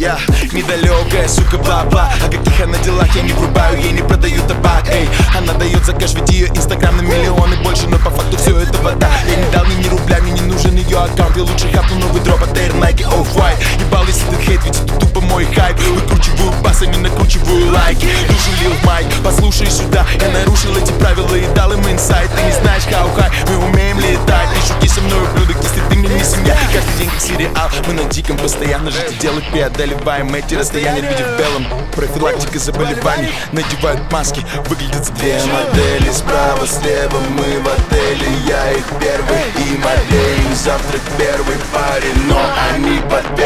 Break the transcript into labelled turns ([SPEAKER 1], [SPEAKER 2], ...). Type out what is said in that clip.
[SPEAKER 1] Я недалекая, сука, баба. О каких она делах я не врубаю, ей не продаю табак. Эй, она дает за кэш, ведь ее инстаграм на миллионы больше. Но по факту все это вода. Я не дал ни рубля, мне не нужен ее аккаунт. Я лучше хапну новый дроп от Air Nike Off-White. Ебал, если ты хейт, ведь это тупо мой хайп. Выкручиваю бас, а не накручиваю лайки. Душу лил Майк, послушай сюда. Я нарушил эти правила и дал им инсайт. Ты не знаешь, how high, мы умеем летать. Не шути со мной, ублюдок, если ты мне не семья. Каждый день как сериал, мы на диком постоянно. Жить и делать, преодолеваем эти расстояния. Люди в белом, профилактика заболеваний. Надевают маски, выглядят две модели. Справа, слева, мы в отеле. Я их первый и модель. Завтрак первый парень, но они подбили.